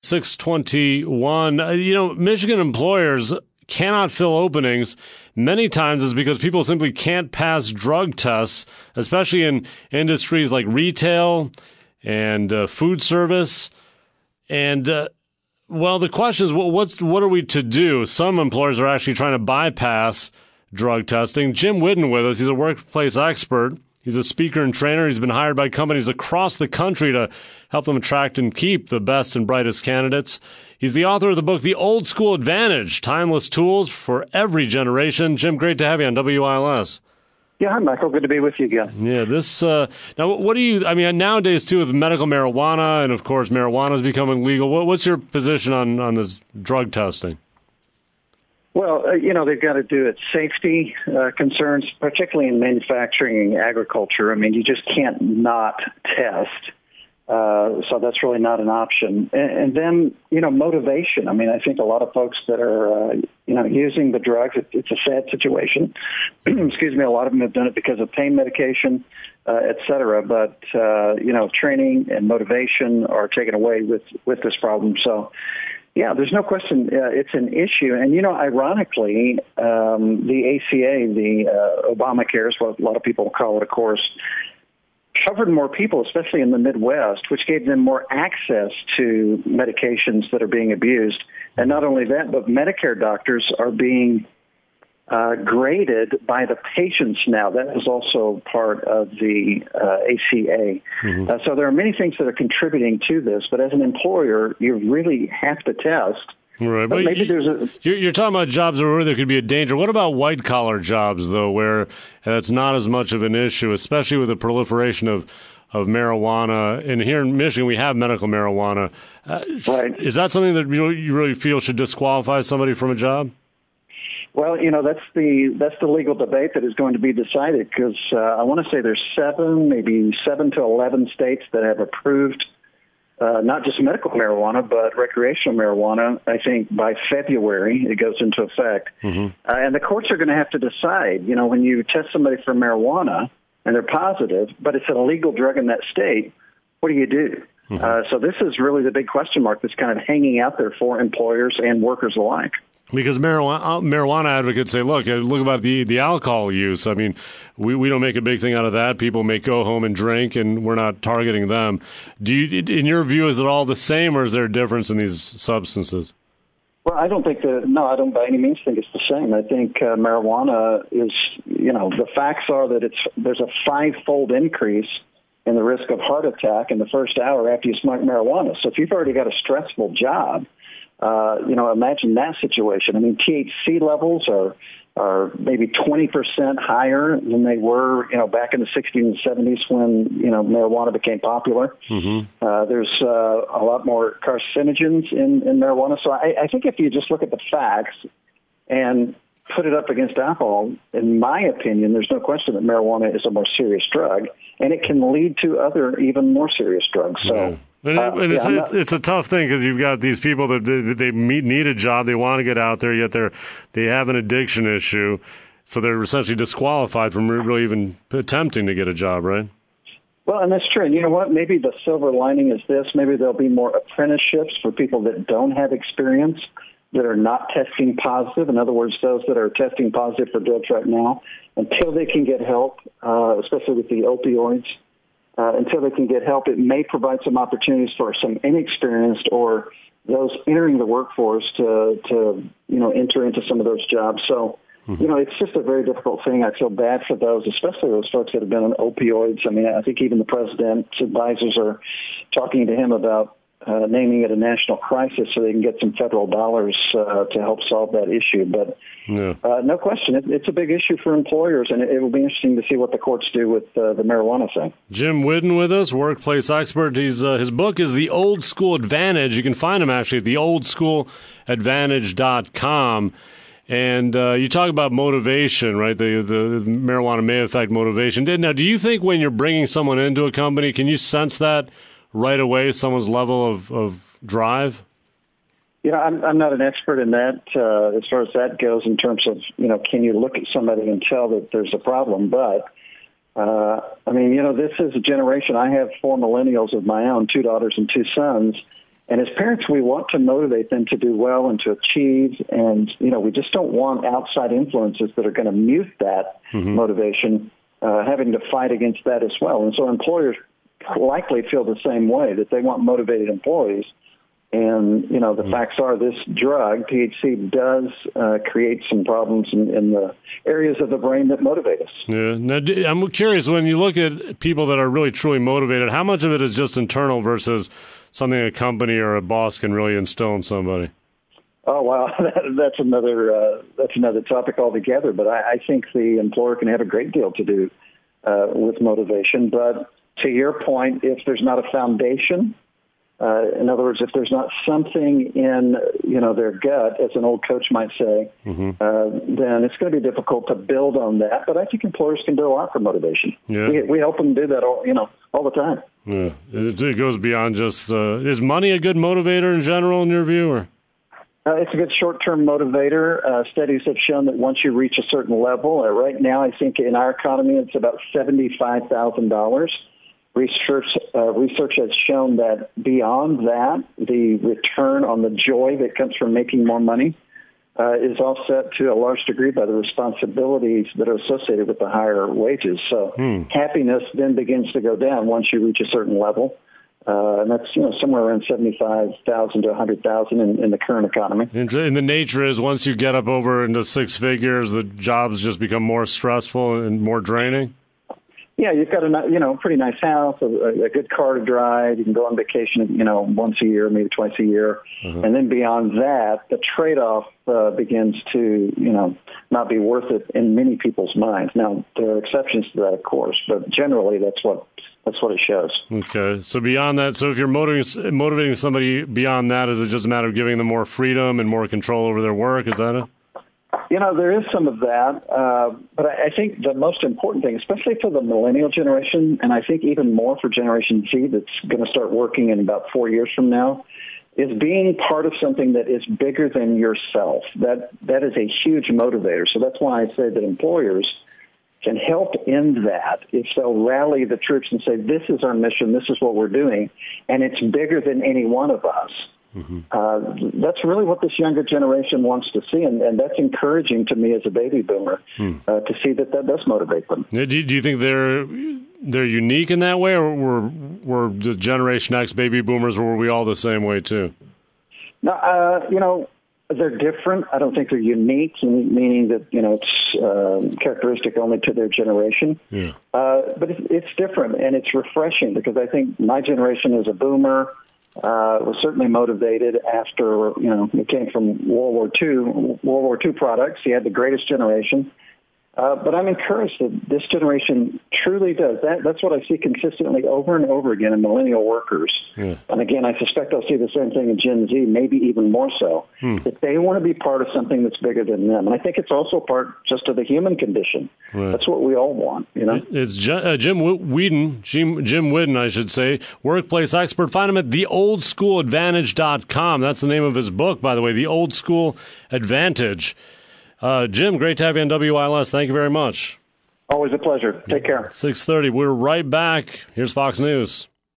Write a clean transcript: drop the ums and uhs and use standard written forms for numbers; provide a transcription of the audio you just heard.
621. Michigan employers cannot fill openings. Many times is because people simply can't pass drug tests, especially in industries like retail and food service. And, the question is, what are we to do? Some employers are actually trying to bypass drug testing. Jim Whitten with us. He's a workplace expert. He's a speaker and trainer. He's been hired by companies across the country to help them attract and keep the best and brightest candidates. He's the author of the book, The Old School Advantage, Timeless Tools for Every Generation. Jim, great to have you on WILS. Yeah, hi, Michael. Good to be with you again. Yeah, now, what do you, nowadays, too, with medical marijuana, and, of course, marijuana is becoming legal, what's your position on this drug testing? Well, they've got to do it. Safety concerns, particularly in manufacturing and agriculture. I mean, you just can't not test. So that's really not an option. And then, motivation. I mean, I think a lot of folks that are, using the drugs, it's a sad situation. Excuse me. A lot of them have done it because of pain medication, et cetera. But, training and motivation are taken away with this problem. So, yeah, there's no question it's an issue. And, ironically, the ACA, the Obamacare is what a lot of people call it, of course, covered more people, especially in the Midwest, which gave them more access to medications that are being abused. And not only that, but Medicare doctors are being graded by the patients now. That is also part of the ACA. Mm-hmm. So there are many things that are contributing to this, but as an employer, you really have to test. Right, but maybe you're talking about jobs where there could be a danger. What about white-collar jobs, though, where that's not as much of an issue, especially with the proliferation of marijuana? And here in Michigan, we have medical marijuana. Right. Is that something that you really feel should disqualify somebody from a job? Well, that's the legal debate that is going to be decided, because I want to say there's 7 to 11 states that have approved not just medical marijuana, but recreational marijuana. I think by February it goes into effect. Mm-hmm. And the courts are going to have to decide, when you test somebody for marijuana and they're positive, but it's an illegal drug in that state, what do you do? Mm-hmm. So this is really the big question mark that's kind of hanging out there for employers and workers alike. Because marijuana advocates say, look about the alcohol use. I mean, we don't make a big thing out of that. People may go home and drink, and we're not targeting them. In your view, is it all the same, or is there a difference in these substances? Well, I don't by any means think it's the same. I think marijuana is, the facts are that there's a 5-fold increase in the risk of heart attack in the first hour after you smoke marijuana. So if you've already got a stressful job, imagine that situation. I mean, THC levels are maybe 20% higher than they were, back in the 60s and 70s when, marijuana became popular. Mm-hmm. There's a lot more carcinogens in marijuana. So I think if you just look at the facts and put it up against alcohol, in my opinion, there's no question that marijuana is a more serious drug, and it can lead to other even more serious drugs. So. Yeah. It's a tough thing, because you've got these people that they need a job, they want to get out there, yet they have an addiction issue, so they're essentially disqualified from really even attempting to get a job, right? Well, and that's true. And you know what? Maybe the silver lining is this. Maybe there'll be more apprenticeships for people that don't have experience, that are not testing positive. In other words, those that are testing positive for drugs right now, until they can get help, especially with the opioids. Until they can get help, it may provide some opportunities for some inexperienced or those entering the workforce to enter into some of those jobs. So, it's just a very difficult thing. I feel bad for those, especially those folks that have been on opioids. I mean, I think even the president's advisors are talking to him about naming it a national crisis so they can get some federal dollars to help solve that issue. But no question, it's a big issue for employers, and it will be interesting to see what the courts do with the marijuana thing. Jim Whitten with us, workplace expert. His book is The Old School Advantage. You can find him actually at theoldschooladvantage.com. And you talk about motivation, right? The marijuana may affect motivation. Now, do you think when you're bringing someone into a company, can you sense that right away, someone's level of drive? I'm not an expert in that as far as that goes in terms of, can you look at somebody and tell that there's a problem? But, this is a generation. I have 4 millennials of my own, 2 daughters and 2 sons. And as parents, we want to motivate them to do well and to achieve. And, we just don't want outside influences that are going to mute that motivation, having to fight against that as well. And so employers likely feel the same way, that they want motivated employees. And, the facts are this drug, THC, does create some problems in the areas of the brain that motivate us. Yeah. Now, I'm curious, when you look at people that are really truly motivated, how much of it is just internal versus something a company or a boss can really instill in somebody? Oh, wow. That's another topic altogether. But I think the employer can have a great deal to do with motivation. But to your point, if there's not a foundation, in other words, if there's not something in their gut, as an old coach might say, then it's going to be difficult to build on that. But I think employers can do a lot for motivation. Yeah. We help them do that all the time. Yeah. It goes beyond just is money a good motivator in general in your view, or? It's a good short-term motivator. Studies have shown that once you reach a certain level, right now I think in our economy it's about $75,000. Research has shown that beyond that, the return on the joy that comes from making more money is offset to a large degree by the responsibilities that are associated with the higher wages. So happiness then begins to go down once you reach a certain level. And that's somewhere around 75,000 to 100,000 in the current economy. And the nature is once you get up over into six figures, the jobs just become more stressful and more draining. Yeah, you've got a pretty nice house, a good car to drive. You can go on vacation, once a year, maybe twice a year, and then beyond that, the trade-off begins to not be worth it in many people's minds. Now there are exceptions to that, of course, but generally that's what it shows. Okay, so beyond that, so if you're motivating somebody beyond that, is it just a matter of giving them more freedom and more control over their work? Is that it? There is some of that, but I think the most important thing, especially for the millennial generation, and I think even more for Generation Z that's going to start working in about 4 years from now, is being part of something that is bigger than yourself. That is a huge motivator. So that's why I say that employers can help in that if they'll rally the troops and say, this is our mission, this is what we're doing, and it's bigger than any one of us. That's really what this younger generation wants to see, and that's encouraging to me as a baby boomer to see that does motivate them. Do you think they're unique in that way, or were the Generation X baby boomers, or were we all the same way too? No, they're different. I don't think they're unique, meaning that it's characteristic only to their generation. Yeah. But it's different, and it's refreshing because I think my generation as a boomer was certainly motivated after, it came from World War II products. He had the greatest generation. But I'm encouraged that this generation truly does. That's what I see consistently over and over again in millennial workers. Yeah. And again, I suspect I'll see the same thing in Gen Z, maybe even more so, that they want to be part of something that's bigger than them. And I think it's also part just of the human condition. Right. That's what we all want, It's Jim Whidden, I should say, workplace expert. Find him at theoldschooladvantage.com. That's the name of his book, by the way, The Old School Advantage. Jim, great to have you on WILS. Thank you very much. Always a pleasure. Take care. 6:30. We're right back. Here's Fox News.